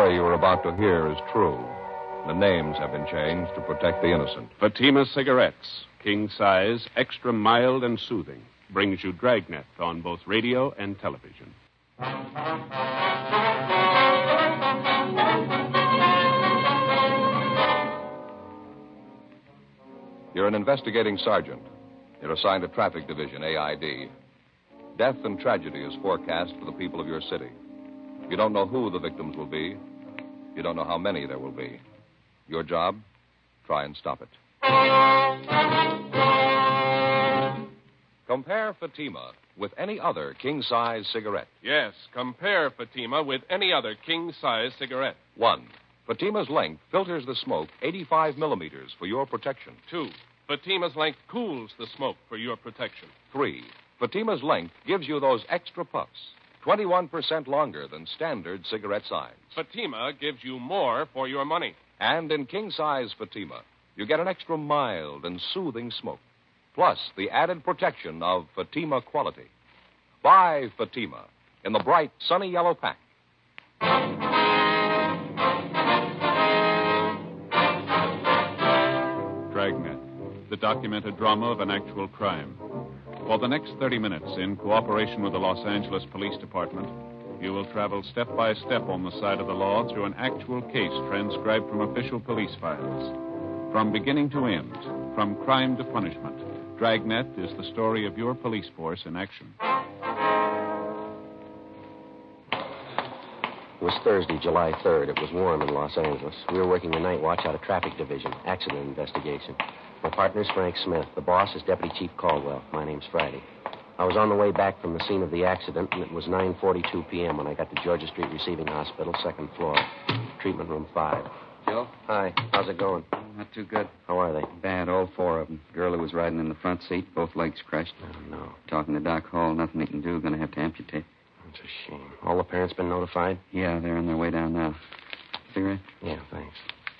story you are about to hear is true. The names have been changed to protect the innocent. Fatima Cigarettes, king size, extra mild and soothing, brings you Dragnet on both radio and television. You're an investigating sergeant. You're assigned to Traffic Division, AID. Death and tragedy is forecast for the people of your city. You don't know who the victims will be. You don't know how many there will be. Your job? Try and stop it. Compare Fatima with any other king-size cigarette. Yes, compare Fatima with any other king-size cigarette. 1. Fatima's length filters the smoke 85 millimeters for your protection. 2. Fatima's length cools the smoke for your protection. 3. Fatima's length gives you those extra puffs, 21% longer than standard cigarette size. Fatima gives you more for your money. And in king-size Fatima, you get an extra mild and soothing smoke, plus the added protection of Fatima quality. Buy Fatima in the bright, sunny yellow pack. Dragnet, the documented drama of an actual crime. For the next 30 minutes, in cooperation with the Los Angeles Police Department, you will travel step by step on the side of the law through an actual case transcribed from official police files. From beginning to end, from crime to punishment, Dragnet is the story of your police force in action. It was Thursday, July 3rd. It was warm in Los Angeles. We were working the night watch out of Traffic Division, accident investigation. My partner's Frank Smith. The boss is Deputy Chief Caldwell. My name's Friday. I was on the way back from the scene of the accident, and it was 9:42 p.m. when I got to Georgia Street Receiving Hospital, second floor, treatment room 5. Joe? Hi. How's it going? Not too good. How are they? Bad, all 4 of them. Girl who was riding in the front seat, both legs crushed. Oh, no. Talking to Doc Hall, nothing he can do. Going to have to amputate. That's a shame. All the parents been notified? Yeah, they're on their way down now. Cigarette? Yeah, thanks.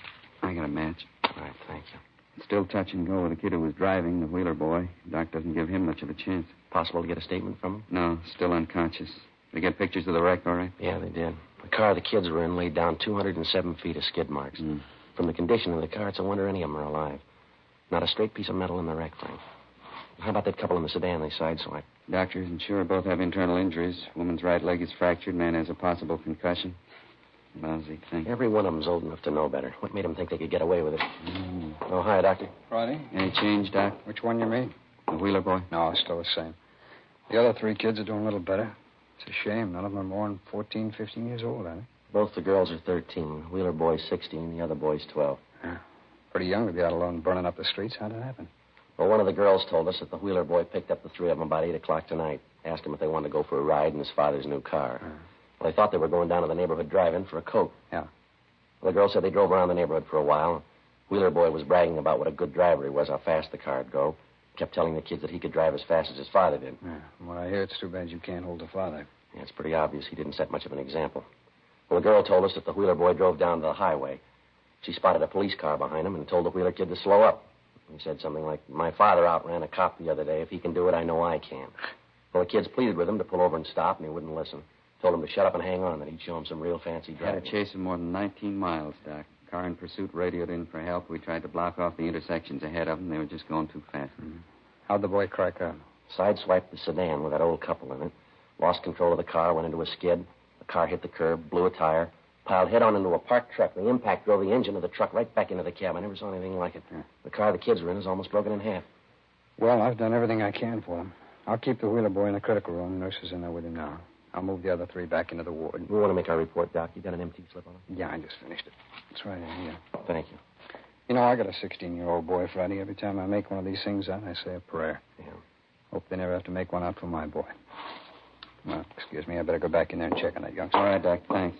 I got a match. All right, thank you. Still touch and go with the kid who was driving, the Wheeler boy. Doc doesn't give him much of a chance. Possible to get a statement from him? No, still unconscious. They get pictures of the wreck, all right? Yeah, they did. The car the kids were in laid down 207 feet of skid marks. From the condition of the car, it's a wonder any of them are alive. Not a straight piece of metal in the wreck, Frank. How about that couple in the sedan they sideswiped? Doctor isn't sure. Both have internal injuries. Woman's right leg is fractured. Man has a possible concussion. Lousy thing. Every one of them's old enough to know better. What made them think they could get away with it? Oh, hi, Doctor. Friday? Any change, Doc? Which one you mean? The Wheeler boy? No, it's still the same. The other 3 kids are doing a little better. It's a shame. None of them are more than 14, 15 years old, are they? Both the girls are 13. Wheeler boy's 16. The other boy's 12. Yeah. Pretty young to be out alone burning up the streets. How'd it happen? Well, one of the girls told us that the Wheeler boy picked up the 3 of them about 8 o'clock tonight. Asked them if they wanted to go for a ride in his father's new car. Well, they thought they were going down to the neighborhood drive-in for a Coke. Yeah. Well, the girl said they drove around the neighborhood for a while. Wheeler boy was bragging about what a good driver he was, how fast the car'd go. Kept telling the kids that he could drive as fast as his father did. Yeah. From what I hear, it's too bad you can't hold the father. Yeah, it's pretty obvious he didn't set much of an example. Well, the girl told us that the Wheeler boy drove down to the highway. She spotted a police car behind him and told the Wheeler kid to slow up. He said something like, "My father outran a cop the other day. If he can do it, I know I can." Well, the kids pleaded with him to pull over and stop, and he wouldn't listen. Told him to shut up and hang on, that he'd show him some real fancy Had driving. to chase him more than 19 miles, Doc. Car in pursuit radioed in for help. We tried to block off the intersections ahead of them. They were just going too fast. How'd the boy crack up? Sideswiped the sedan with that old couple in it. Lost control of the car, went into a skid. The car hit the curb, blew a tire, piled head-on into a parked truck. The impact drove the engine of the truck right back into the cab. I never saw anything like it. The car the kids were in is almost broken in half. Well, I've done everything I can for him. I'll keep the Wheeler boy in the critical room. Nurse is in there with him now. I'll move the other 3 back into the ward. We want to make our report, Doc. You got an empty slip on it? Yeah, I just finished it. It's right in here. Thank you. You know, I got a 16-year-old boy, Friday. Every time I make one of these things out, I say a prayer. Yeah. Hope they never have to make one out for my boy. Well, excuse me. I better go back in there and check on that youngster. All right, Doc. Thanks.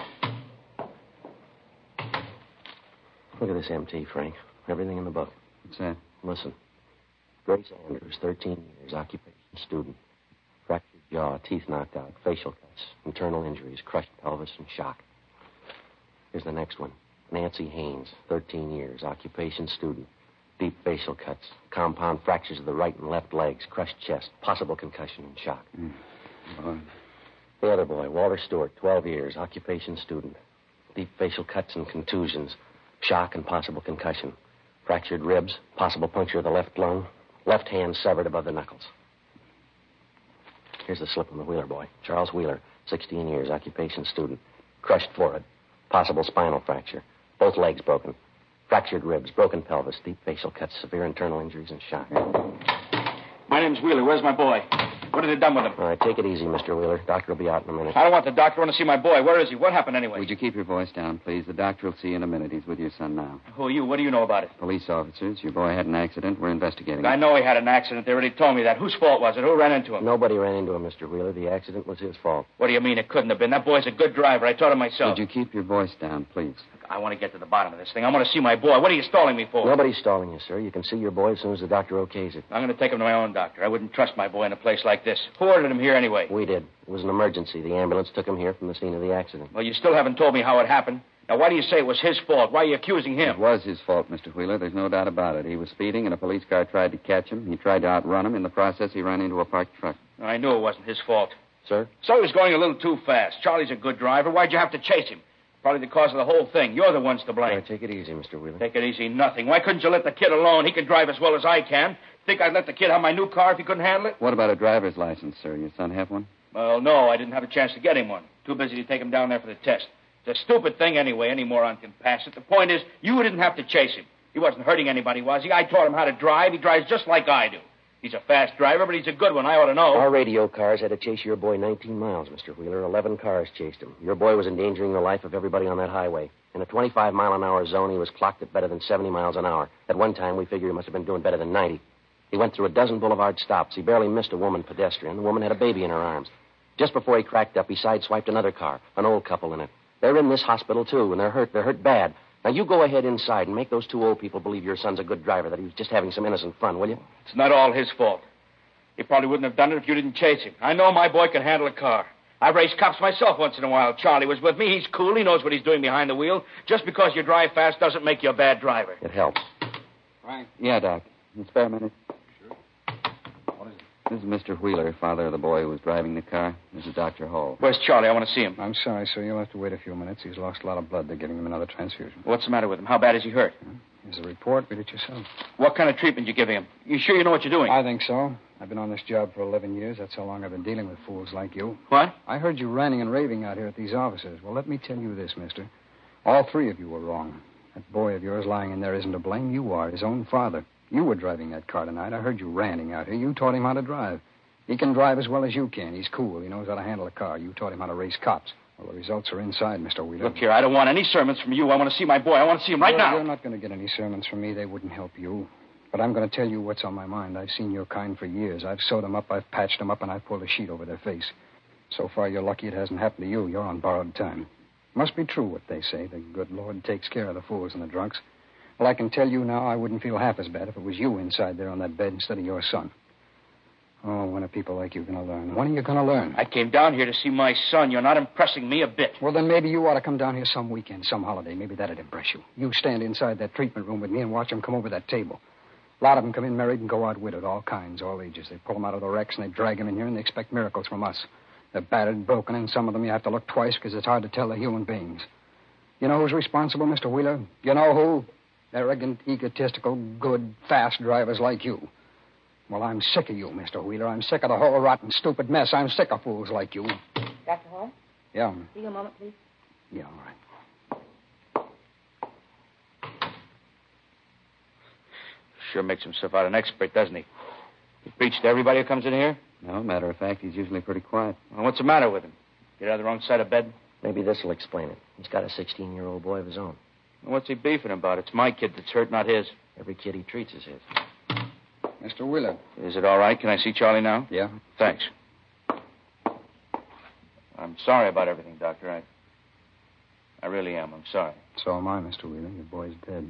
Look at this MT, Frank. Everything in the book. What's that? Listen. Grace Andrews, 13 years, occupation, student. Fractured jaw, teeth knocked out, facial cuts, internal injuries, crushed pelvis, and shock. Here's the next one. Nancy Haynes, 13 years, occupation, student. Deep facial cuts, compound fractures of the right and left legs, crushed chest, possible concussion and shock. The other boy, Walter Stewart, 12 years, occupation, student. deep facial cuts and contusions, shock and possible concussion, fractured ribs, possible puncture of the left lung, left hand severed above the knuckles. Here's the slip on the Wheeler boy. Charles Wheeler, 16 years, occupation student. Crushed forehead, possible spinal fracture, both legs broken, fractured ribs, broken pelvis, deep facial cuts, severe internal injuries, and shock. My name's Wheeler. Where's my boy? What have they done with him? All right, take it easy, Mr. Wheeler. Doctor will be out in a minute. I don't want the doctor. I want to see my boy. Where is he? What happened anyway? Would you keep your voice down, please? The doctor will see you in a minute. He's with your son now. Who are you? What do you know about it? Police officers. Your boy had an accident. We're investigating. I know he had an accident. They already told me that. Whose fault was it? Who ran into him? Nobody ran into him, Mr. Wheeler. The accident was his fault. What do you mean it couldn't have been? That boy's a good driver. I taught him myself. Would you keep your voice down, please? I want to get to the bottom of this thing. I want to see my boy. What are you stalling me for? Nobody's stalling you, sir. You can see your boy as soon as the doctor okays it. I'm going to take him to my own doctor. I wouldn't trust my boy in a place like this. Who ordered him here anyway? We did. It was an emergency. The ambulance took him here from the scene of the accident. Well, you still haven't told me how it happened. Now, why do you say it was his fault? Why are you accusing him? It was his fault, Mr. Wheeler. There's no doubt about it. He was speeding, and a police car tried to catch him. He tried to outrun him. In the process, he ran into a parked truck. I knew it wasn't his fault. Sir? So he was going a little too fast. Charlie's a good driver. Why'd you have to chase him? Probably the cause of the whole thing. You're the ones to blame. All right, take it easy, Mr. Wheeler. Take it easy, nothing. Why couldn't you let the kid alone? He can drive as well as I can. Think I'd let the kid have my new car if he couldn't handle it? What about a driver's license, sir? Your son have one? Well, no, I didn't have a chance to get him one. Too busy to take him down there for the test. It's a stupid thing anyway. Any moron can pass it. The point is, you didn't have to chase him. He wasn't hurting anybody, was he? I taught him how to drive. He drives just like I do. He's a fast driver, but he's a good one. I ought to know. Our radio cars had to chase your boy 19 miles, Mr. Wheeler. 11 cars chased him. Your boy was endangering the life of everybody on that highway. In a 25-mile-an-hour zone, he was clocked at better than 70 miles an hour. At one time, we figured he must have been doing better than 90. He went through a dozen boulevard stops. He barely missed a woman pedestrian. The woman had a baby in her arms. Just before he cracked up, he sideswiped another car, an old couple in it. They're in this hospital, too, and they're hurt. They're hurt bad. Now, you go ahead inside and make those two old people believe your son's a good driver, that he was just having some innocent fun, will you? It's not all his fault. He probably wouldn't have done it if you didn't chase him. I know my boy can handle a car. I've raced cops myself once in a while. Charlie was with me. He's cool. He knows what he's doing behind the wheel. Just because you drive fast doesn't make you a bad driver. It helps. Right. Yeah, Doc. Spare a minute. Sure. What is it? This is Mr. Wheeler, father of the boy who was driving the car. This is Dr. Hall. Where's Charlie? I want to see him. I'm sorry, sir. You'll have to wait a few minutes. He's lost a lot of blood. They're giving him another transfusion. What's the matter with him? How bad is he hurt? Here's the report. Read it yourself. What kind of treatment you giving him? You sure you know what you're doing? I think so. I've been on this job for 11 years. That's how long I've been dealing with fools like you. What? I heard you ranting and raving out here at these offices. Well, let me tell you this, mister. All three of you were wrong. That boy of yours lying in there isn't to blame. You are, his own father. You were driving that car tonight. I heard you ranting out here. You taught him how to drive. He can drive as well as you can. He's cool. He knows how to handle a car. You taught him how to race cops. Well, the results are inside, Mr. Wheeler. Look here, I don't want any sermons from you. I want to see my boy. I want to see him right now. You're not going to get any sermons from me. They wouldn't help you. But I'm going to tell you what's on my mind. I've seen your kind for years. I've sewed them up, I've patched them up, and I've pulled a sheet over their face. So far, you're lucky it hasn't happened to you. You're on borrowed time. Must be true what they say. The good Lord takes care of the fools and the drunks. Well, I can tell you now I wouldn't feel half as bad if it was you inside there on that bed instead of your son. Oh, when are people like you going to learn? When are you going to learn? I came down here to see my son. You're not impressing me a bit. Well, then maybe you ought to come down here some weekend, some holiday. Maybe that'd impress you. You stand inside that treatment room with me and watch them come over that table. A lot of them come in married and go out widowed, all kinds, all ages. They pull them out of the wrecks and they drag them in here and they expect miracles from us. They're battered and broken, and some of them you have to look twice because it's hard to tell they're human beings. You know who's responsible, Mr. Wheeler? You know who? Arrogant, egotistical, good, fast drivers like you. Well, I'm sick of you, Mr. Wheeler. I'm sick of the whole rotten, stupid mess. I'm sick of fools like you. Dr. Hall? Yeah. See you a moment, please. Yeah, all right. Sure makes himself out an expert, doesn't he? He preaches to everybody who comes in here? No, matter of fact, he's usually pretty quiet. Well, what's the matter with him? Get out of the wrong side of bed? Maybe this will explain it. He's got a 16-year-old boy of his own. Well, what's he beefing about? It's my kid that's hurt, not his. Every kid he treats is his. Mr. Wheeler. Is it all right? Can I see Charlie now? Yeah. Thanks. I'm sorry about everything, Doctor. I really am. I'm sorry. So am I, Mr. Wheeler. Your boy's dead.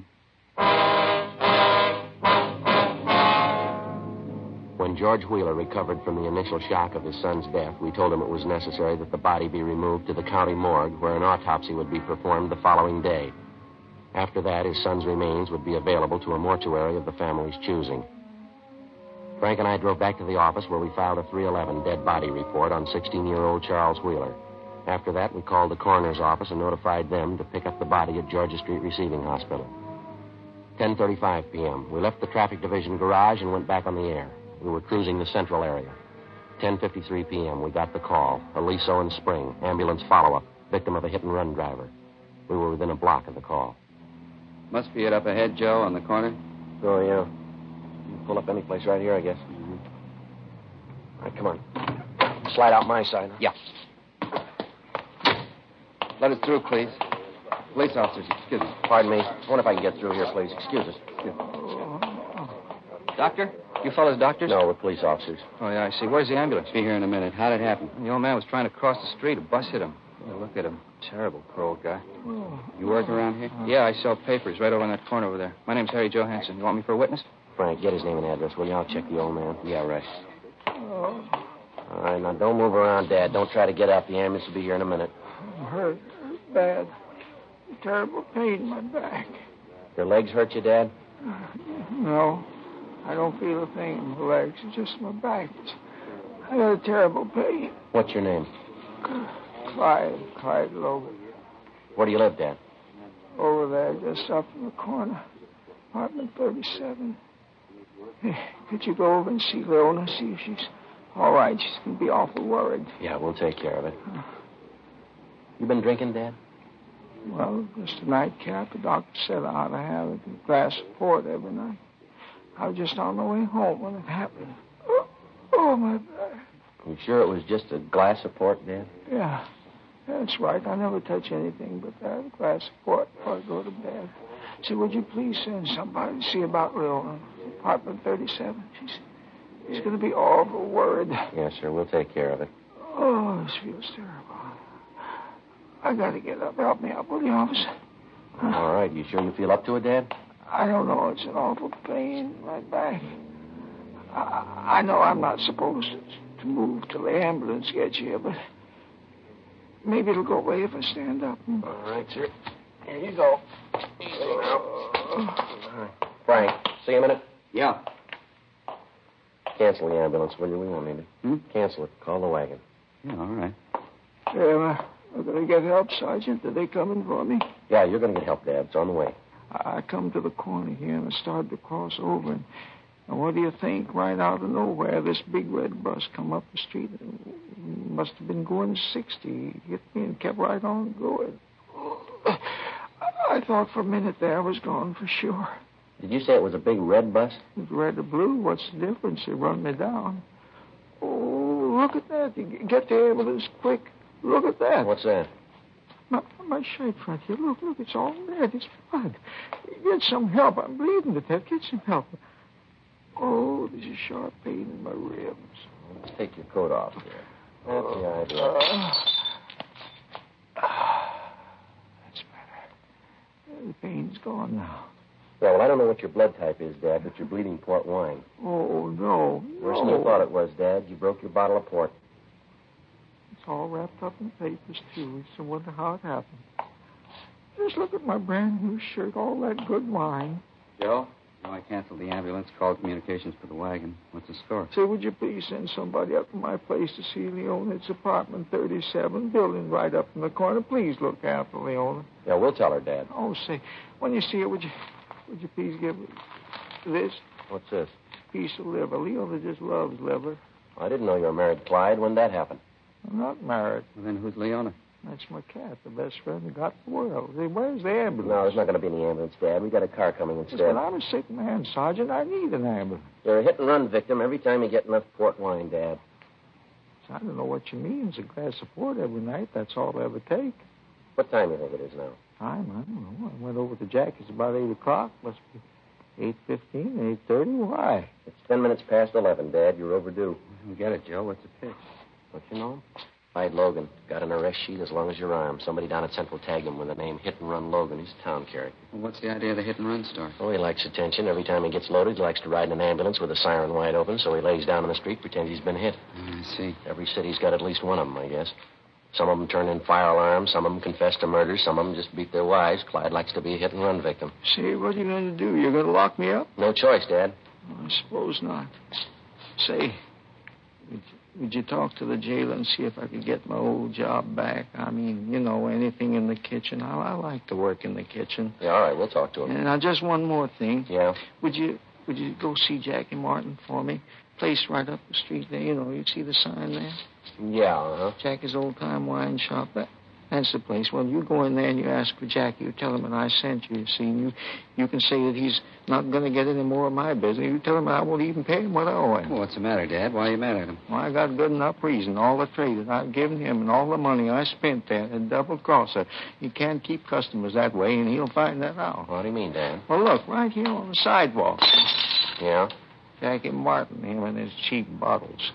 When George Wheeler recovered from the initial shock of his son's death, we told him it was necessary that the body be removed to the county morgue, where an autopsy would be performed the following day. After that, his son's remains would be available to a mortuary of the family's choosing. Frank and I drove back to the office where we filed a 311 dead body report on 16-year-old Charles Wheeler. After that, we called the coroner's office and notified them to pick up the body at Georgia Street Receiving Hospital. 10:35 p.m. We left the traffic division garage and went back on the air. We were cruising the central area. 10:53 p.m. We got the call. Aliso and Spring, ambulance follow-up, victim of a hit-and-run driver. We were within a block of the call. Must be it up ahead, Joe, on the corner. Oh, yeah. You can pull up any place right here, I guess. All right, come on. Slide out my side. Yeah. Let us through, please. Police officers, excuse me. Pardon me. I wonder if I can get through here, please. Excuse us. Doctor? You fellas doctors? No, we're police officers. Oh, yeah, I see. Where's the ambulance? Be here in a minute. How'd it happen? The old man was trying to cross the street. A bus hit him. Yeah, look at him. Terrible, poor old guy. You work around here? Yeah, I sell papers right over in that corner over there. My name's Harry Johansson. You want me for a witness? Frank, get his name and address, will you? I'll check the old man. Yeah, right. All right, now don't move around, Dad. Don't try to get out. The ambulance will be here in a minute. I'm hurt bad. Terrible pain in my back. Your legs hurt you, Dad? No, I don't feel a thing in my legs. It's just my back. I got a terrible pain. What's your name? Clyde Logan. Where do you live, Dad? Over there, just up in the corner. Apartment 37. Hey, could you go over and see Leona, see if she's all right? She's going to be awful worried. Yeah, we'll take care of it. You been drinking, Dad? Well, just a nightcap. The doctor said I ought to have a glass of port every night. I was just on the way home when it happened. Oh, my back. You sure it was just a glass of port, Dad? Yeah, that's right. I never touch anything but that, a glass of port before I go to bed. So would you please send somebody to see about Leona, apartment 37? She's going to be awful worried. Yes, sir. We'll take care of it. Oh, this feels terrible. I got to get up. Help me up, will you, officer? All right. You sure you feel up to it, Dad? I don't know. It's an awful pain in my back. I know I'm not supposed to move till the ambulance gets here, but maybe it'll go away if I stand up. All right, sir. Here you go. Easy now. All right. Frank, see you a minute? Yeah. Cancel the ambulance, will you? We won't need it. Cancel it. Call the wagon. Yeah, all right. I'm going to get help, Sergeant. Are they coming for me? Yeah, you're going to get help, Dad. It's on the way. I come to the corner here and I started to cross over. And what do you think? Right out of nowhere, this big red bus come up the street. It must have been going 60. He hit me and kept right on going. I thought for a minute there I was gone for sure. Did you say it was a big red bus? It's red or blue. What's the difference? They run me down. Oh, look at that. Get the ambulance quick. Look at that. What's that? My shirt front here. Look, it's all red. It's blood. Get some help. I'm bleeding to death. Get some help. Oh, there's a sharp pain in my ribs. Let's take your coat off there. That's the idea. That's better. The pain's gone now. Yeah, well, I don't know what your blood type is, Dad, but you're bleeding port wine. Oh, no. Worse than you thought it was, Dad. You broke your bottle of port. It's all wrapped up in papers, too. I wonder how it happened. Just look at my brand new shirt, all that good wine. Joe? No, I canceled the ambulance, called communications for the wagon. What's the score? Say, would you please send somebody up to my place to see Leona? It's apartment 37, building right up in the corner. Please look after Leona. Yeah, we'll tell her, Dad. Oh, say, when you see her, would you please give her this? What's this? Piece of liver. Leona just loves liver. I didn't know you were married, Clyde. When did that happen? I'm not married. Well, then who's Leona? That's my cat, the best friend I got in the world. Say, where's the ambulance? No, there's not going to be any ambulance, Dad. We got a car coming instead. But I'm a sick man, Sergeant. I need an ambulance. You're a hit-and-run victim every time you get enough port wine, Dad. I don't know what you mean. It's a glass of port every night. That's all I ever take. What time do you think it is now? Time? I don't know. I went over to Jack. It's about 8 o'clock. Must be 8:15, 8:30. Why? It's 10 minutes past 11, Dad. You're overdue. I don't get it, Joe. What's the pitch? Don't you know him? Clyde Logan. Got an arrest sheet as long as your arm. Somebody down at Central tagged him with the name Hit and Run Logan. He's a town character. Well, what's the idea of the hit-and-run story? Oh, he likes attention. Every time he gets loaded, he likes to ride in an ambulance with the siren wide open, so he lays down in the street, pretends he's been hit. I see. Every city's got at least one of them, I guess. Some of them turn in fire alarms. Some of them confess to murder. Some of them just beat their wives. Clyde likes to be a hit-and-run victim. Say, what are you going to do? You're going to lock me up? No choice, Dad. I suppose not. Say, Would you talk to the jailer and see if I could get my old job back? I mean, you know, anything in the kitchen. I like to work in the kitchen. Yeah, all right, we'll talk to him. And now, just one more thing. Yeah? Would you go see Jackie Martin for me? Place right up the street there. You know, you see the sign there? Yeah, uh-huh. Jackie's Old Time Wine Shop. That's the place. Well, you go in there and you ask for Jackie. You tell him that I sent you. See, you can say that he's not going to get any more of my business. You tell him I won't even pay him what I owe him. Well, what's the matter, Dad? Why are you mad at him? Well, I got good enough reason. All the trade that I've given him and all the money I spent there, a double crosser. You can't keep customers that way, and he'll find that out. What do you mean, Dan? Well, look, right here on the sidewalk. Yeah? Jackie Martin, him and his cheap bottles.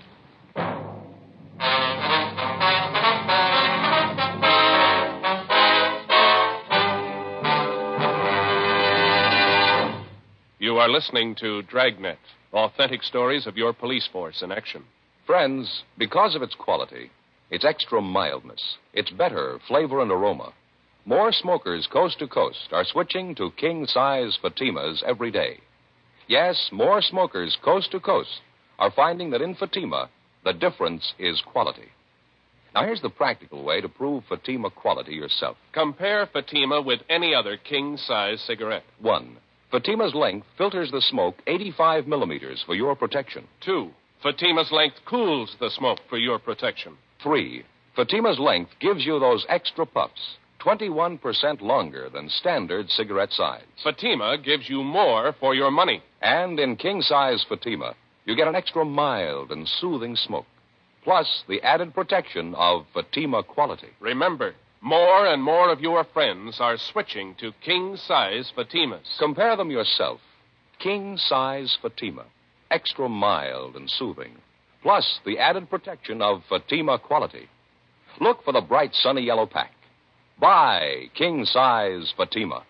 You are listening to Dragnet, authentic stories of your police force in action. Friends, because of its quality, its extra mildness, its better flavor and aroma, more smokers coast to coast are switching to king-size Fatimas every day. Yes, more smokers coast to coast are finding that in Fatima, the difference is quality. Now, here's the practical way to prove Fatima quality yourself. Compare Fatima with any other king-size cigarette. 1. Fatima's length filters the smoke 85 millimeters for your protection. 2. Fatima's length cools the smoke for your protection. 3. Fatima's length gives you those extra puffs, 21% longer than standard cigarette size. Fatima gives you more for your money. And in king-size Fatima, you get an extra mild and soothing smoke, plus the added protection of Fatima quality. Remember, more and more of your friends are switching to king-size Fatimas. Compare them yourself. King-size Fatima, extra mild and soothing, plus the added protection of Fatima quality. Look for the bright sunny yellow pack. Buy king-size Fatima.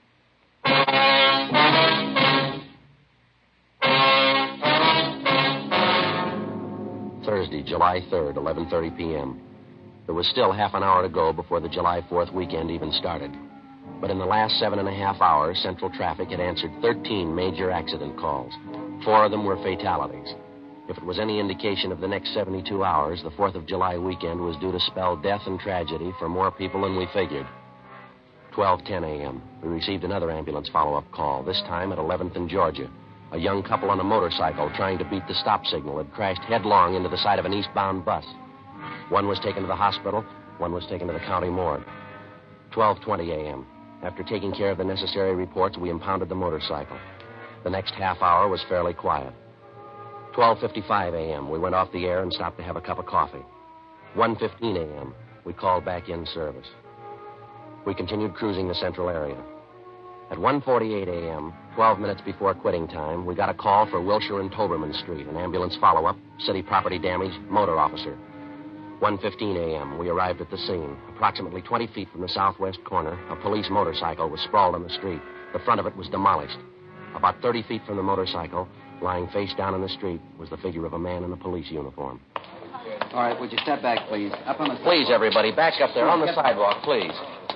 Thursday, July 3rd, 11:30 p.m. There was still half an hour to go before the July 4th weekend even started. But in the last 7.5 hours, Central Traffic had answered 13 major accident calls. 4 of them were fatalities. If it was any indication of the next 72 hours, the 4th of July weekend was due to spell death and tragedy for more people than we figured. 12:10 a.m. We received another ambulance follow-up call, this time at 11th and Georgia. A young couple on a motorcycle trying to beat the stop signal had crashed headlong into the side of an eastbound bus. One was taken to the hospital, one was taken to the county morgue. 12:20 a.m. After taking care of the necessary reports, we impounded the motorcycle. The next half hour was fairly quiet. 12:55 a.m. We went off the air and stopped to have a cup of coffee. 1:15 a.m. We called back in service. We continued cruising the central area. At 1:48 a.m., 12 minutes before quitting time, we got a call for Wilshire and Toberman Street, an ambulance follow-up, city property damage, motor officer. 1:15 a.m., we arrived at the scene. Approximately 20 feet from the southwest corner, a police motorcycle was sprawled on the street. The front of it was demolished. About 30 feet from the motorcycle, lying face down in the street, was the figure of a man in a police uniform. All right, would you step back, please? Up on the... Please, everybody, back up there on the sidewalk, please.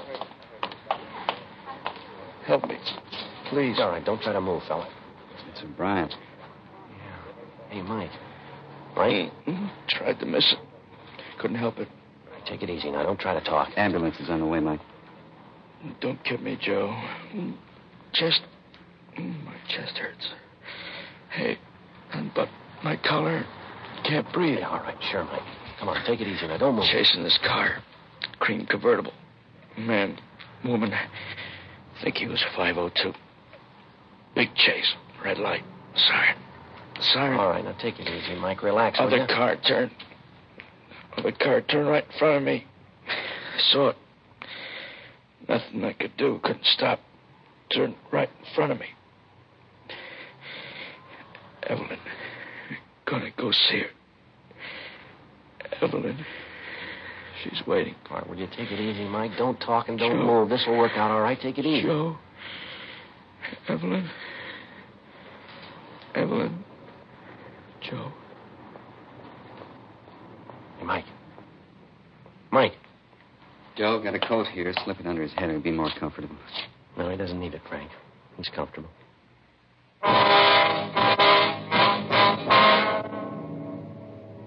Help me. Please. All right, don't try to move, fella. It's Bryant. Hey, Mike. Mike? Tried to miss it. Couldn't help it. Take it easy now. Don't try to talk. Ambulance is on the way, Mike. Don't kill me, Joe. My chest hurts. Hey, but my collar can't breathe. Yeah, all right, sure, Mike. Come on, take it easy now. Don't move. Chasing this car. Cream convertible. Man, woman, I think he was 502. Big chase. Red light. Siren. All right, now take it easy, Mike. Relax, will Other car turned right in front of me. I saw it. Nothing I could do. Couldn't stop. Turned right in front of me. Evelyn. Gonna go see her. Evelyn. She's waiting. All right, will you take it easy, Mike? Don't talk and don't move. This will work out all right. Take it easy. Joe. Evelyn. Joe. Hey, Mike. Joe, got a coat here. Slip it under his head. It'll be more comfortable. No, he doesn't need it, Frank. He's comfortable.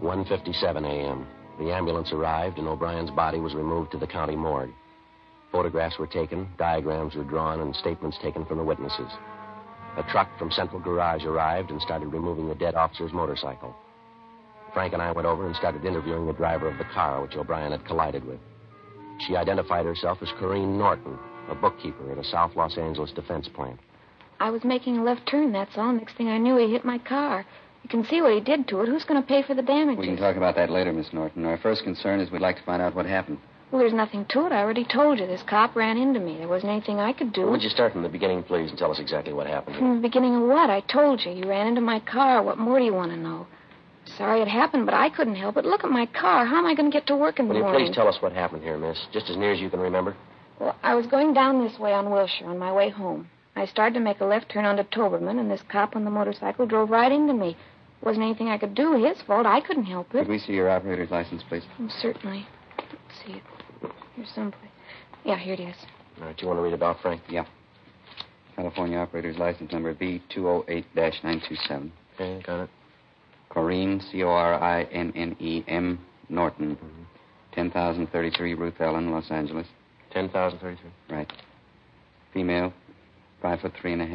1:57 a.m. The ambulance arrived, and O'Brien's body was removed to the county morgue. Photographs were taken, diagrams were drawn, and statements taken from the witnesses. A truck from Central Garage arrived and started removing the dead officer's motorcycle. Frank and I went over and started interviewing the driver of the car which O'Brien had collided with. She identified herself as Corrine Norton, a bookkeeper at a South Los Angeles defense plant. I was making a left turn, that's all. Next thing I knew, he hit my car. You can see what he did to it. Who's going to pay for the damages? We can talk about that later, Miss Norton. Our first concern is we'd like to find out what happened. Well, there's nothing to it. I already told you. This cop ran into me. There wasn't anything I could do. Would you start from the beginning, please, and tell us exactly what happened? From the beginning of what? I told you. He ran into my car. What more do you want to know? Sorry it happened, but I couldn't help it. Look at my car. How am I going to get to work in the morning? Will you please tell us what happened here, miss, just as near as you can remember? Well, I was going down this way on Wilshire on my way home. I started to make a left turn onto Toberman, and this cop on the motorcycle drove right into me. Wasn't anything I could do. His fault. I couldn't help it. Could we see your operator's license, please? Oh, certainly. Let's see it. Here's someplace. Yeah, here it is. All right, you want to read it out, Frank? Yeah. California operator's license number B208-927. Okay, got it. Corrine, Corinem, Norton. 10,033 Ruth Ellen, Los Angeles. 10,033? Right. Female, 5'3.5",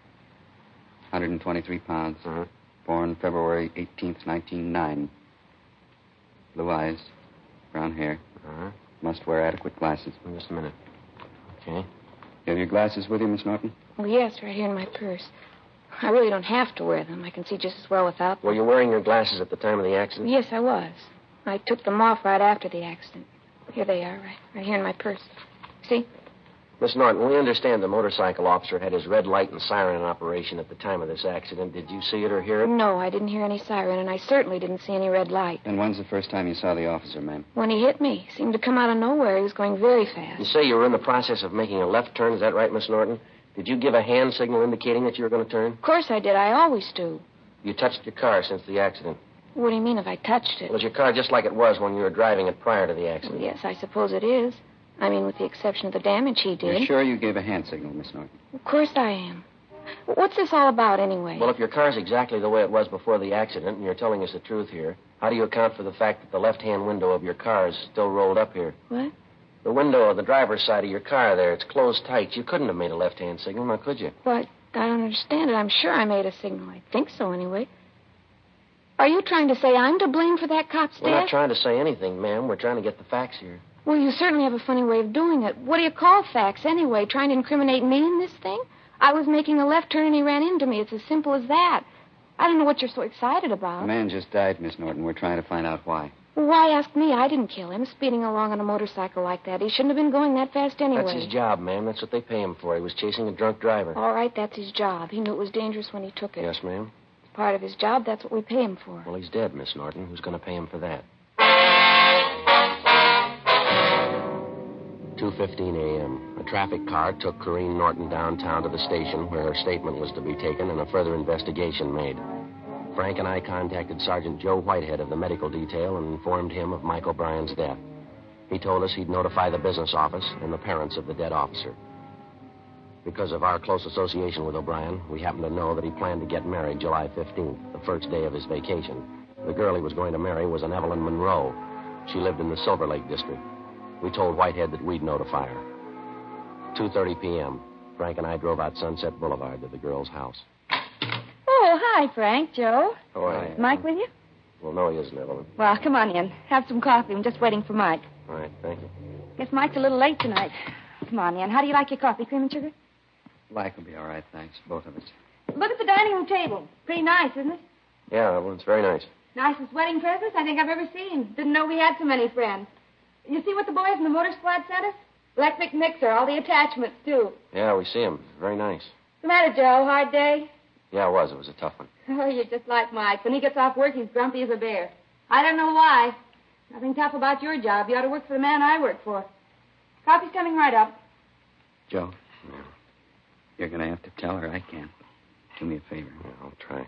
123 pounds. Born February 18th, 1909. Blue eyes, brown hair. Must wear adequate glasses. Just a minute. Okay. You have your glasses with you, Miss Norton? Oh, yes, right here in my purse. I really don't have to wear them. I can see just as well without them. Were you wearing your glasses at the time of the accident? Yes, I was. I took them off right after the accident. Here they are, right here in my purse. See? Miss Norton, we understand the motorcycle officer had his red light and siren in operation at the time of this accident. Did you see it or hear it? No, I didn't hear any siren, and I certainly didn't see any red light. And when's the first time you saw the officer, ma'am? When he hit me. Seemed to come out of nowhere. He was going very fast. You say you were in the process of making a left turn. Is that right, Miss Norton? Did you give a hand signal indicating that you were going to turn? Of course I did. I always do. You touched your car since the accident. What do you mean if I touched it? Was your car just like it was when you were driving it prior to the accident? Well, yes, I suppose it is. I mean, with the exception of the damage he did. You're sure you gave a hand signal, Miss Norton? Of course I am. What's this all about, anyway? Well, if your car's exactly the way it was before the accident, and you're telling us the truth here, how do you account for the fact that the left-hand window of your car is still rolled up here? What? The window of the driver's side of your car there, it's closed tight. You couldn't have made a left-hand signal, now could you? But I don't understand it. I'm sure I made a signal. I think so, anyway. Are you trying to say I'm to blame for that cop's death? We're not trying to say anything, ma'am. We're trying to get the facts here. Well, you certainly have a funny way of doing it. What do you call facts, anyway? Trying to incriminate me in this thing? I was making a left turn and he ran into me. It's as simple as that. I don't know what you're so excited about. The man just died, Miss Norton. We're trying to find out why. Well, why ask me? I didn't kill him. Speeding along on a motorcycle like that. He shouldn't have been going that fast anyway. That's his job, ma'am. That's what they pay him for. He was chasing a drunk driver. All right, that's his job. He knew it was dangerous when he took it. Yes, ma'am. It's part of his job. That's what we pay him for. Well, he's dead, Miss Norton. Who's going to pay him for that? 2:15 a.m. A traffic car took Corrine Norton downtown to the station where her statement was to be taken and a further investigation made. Frank and I contacted Sergeant Joe Whitehead of the medical detail and informed him of Mike O'Brien's death. He told us he'd notify the business office and the parents of the dead officer. Because of our close association with O'Brien, we happened to know that he planned to get married July 15th, the first day of his vacation. The girl he was going to marry was an Evelyn Monroe. She lived in the Silver Lake district. We told Whitehead that we'd notify her. 2:30 p.m. Frank and I drove out Sunset Boulevard to the girl's house. Oh, hi, Frank. Joe. Oh, hi. Is Mike with you? Well, no, he isn't, Evelyn. Well, come on in. Have some coffee. I'm just waiting for Mike. All right, thank you. Guess Mike's a little late tonight. Come on in. How do you like your coffee? Cream and sugar? Black will be all right, thanks. Both of us. Look at the dining room table. Pretty nice, isn't it? Yeah, Evelyn, it's very nice. Nicest wedding presents I think I've ever seen. Didn't know we had so many friends. You see what the boys in the motor squad sent us? Electric mixer, all the attachments, too. Yeah, we see him. Very nice. What's the matter, Joe? Hard day? Yeah, it was. It was a tough one. Oh, you're just like Mike. When he gets off work, he's grumpy as a bear. I don't know why. Nothing tough about your job. You ought to work for the man I work for. Coffee's coming right up. Joe, you're going to have to tell her I can't. Do me a favor. Yeah, I'll try.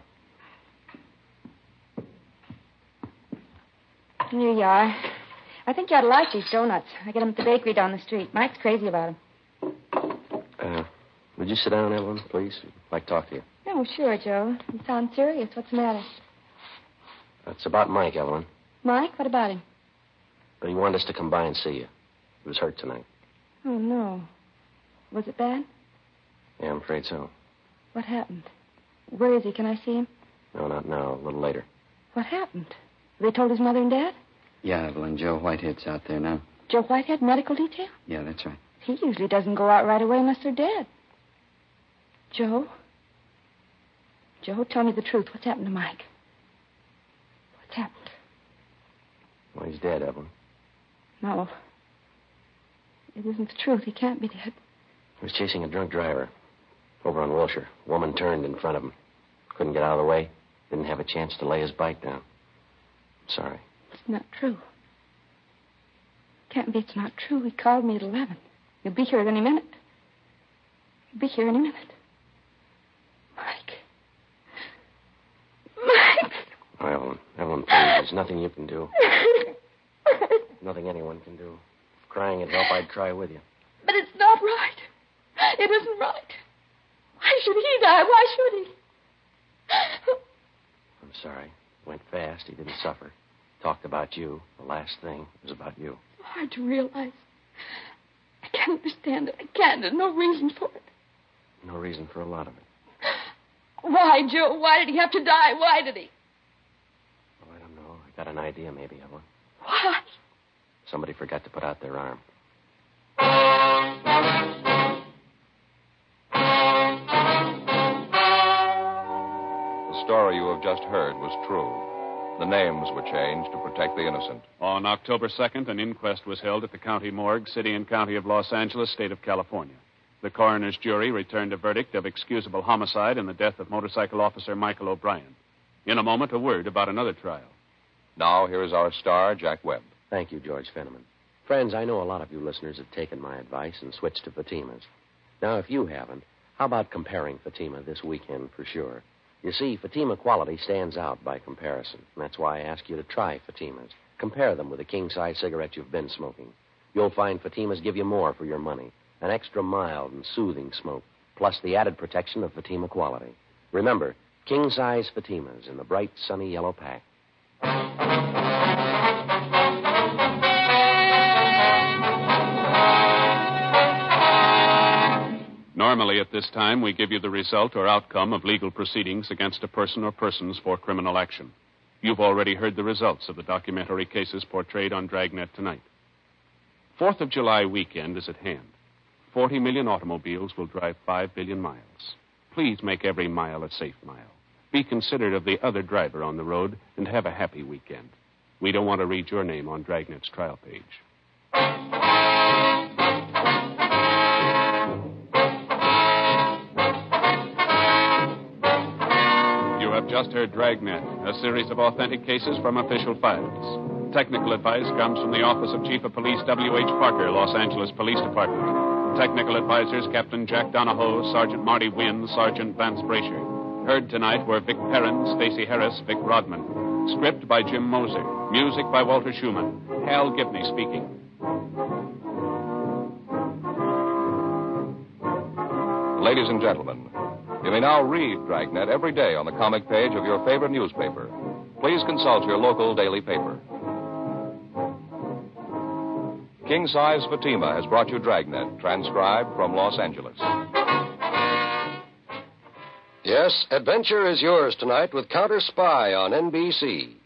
Here you are. I think you ought to like these donuts. I get them at the bakery down the street. Mike's crazy about them. Would you sit down, Evelyn, please? I'd like to talk to you. Oh, sure, Joe. You sound serious. What's the matter? It's about Mike, Evelyn. Mike, what about him? But he wanted us to come by and see you. He was hurt tonight. Oh, no. Was it bad? Yeah, I'm afraid so. What happened? Where is he? Can I see him? No, not now. A little later. What happened? They told his mother and dad? Yeah, Evelyn. Joe Whitehead's out there now. Joe Whitehead, medical detail? Yeah, that's right. He usually doesn't go out right away unless they're dead. Joe? Joe, tell me the truth. What's happened to Mike? What's happened? Well, he's dead, Evelyn. No. It isn't the truth. He can't be dead. He was chasing a drunk driver over on Wilshire. A woman turned in front of him. Couldn't get out of the way. Didn't have a chance to lay his bike down. I'm sorry. It's not true. Can't be it's not true. He called me at 11. He'll be here at any minute. He'll be here any minute. Mike. Mike! Oh, Evelyn, please. There's nothing you can do. Nothing anyone can do. If crying would help, I'd cry with you. But it's not right. It isn't right. Why should he die? Why should he? I'm sorry. Went fast. He didn't suffer. Talked about you. The last thing was about you. It's hard to realize. I can't understand it. I can't. There's no reason for it. No reason for a lot of it. Why, Joe? Why did he have to die? Why did he? Oh, I don't know. I got an idea, maybe, Evelyn. Why? Somebody forgot to put out their arm. The story you have just heard was true. The names were changed to protect the innocent. On October 2nd, an inquest was held at the county morgue, city and county of Los Angeles, state of California. The coroner's jury returned a verdict of excusable homicide in the death of motorcycle officer Michael O'Brien. In a moment, a word about another trial. Now, here is our star, Jack Webb. Thank you, George Fenneman. Friends, I know a lot of you listeners have taken my advice and switched to Fatima's. Now, if you haven't, how about comparing Fatima this weekend for sure? You see, Fatima quality stands out by comparison. And that's why I ask you to try Fatima's. Compare them with the king-size cigarette you've been smoking. You'll find Fatima's give you more for your money. An extra mild and soothing smoke, plus the added protection of Fatima quality. Remember, king-size Fatima's in the bright, sunny yellow pack. Normally, at this time, we give you the result or outcome of legal proceedings against a person or persons for criminal action. You've already heard the results of the documentary cases portrayed on Dragnet tonight. 4th of July weekend is at hand. 40 million automobiles will drive 5 billion miles. Please make every mile a safe mile. Be considerate of the other driver on the road and have a happy weekend. We don't want to read your name on Dragnet's trial page. You have just heard Dragnet, a series of authentic cases from official files. Technical advice comes from the Office of Chief of Police W.H. Parker, Los Angeles Police Department. Technical advisors Captain Jack Donahoe, Sergeant Marty Wynn, Sergeant Vance Brasher. Heard tonight were Vic Perrin, Stacey Harris, Vic Rodman. Script by Jim Moser. Music by Walter Schumann. Hal Gibney speaking. Ladies and gentlemen, you may now read Dragnet every day on the comic page of your favorite newspaper. Please consult your local daily paper. King Size Fatima has brought you Dragnet, transcribed from Los Angeles. Yes, adventure is yours tonight with Counter Spy on NBC.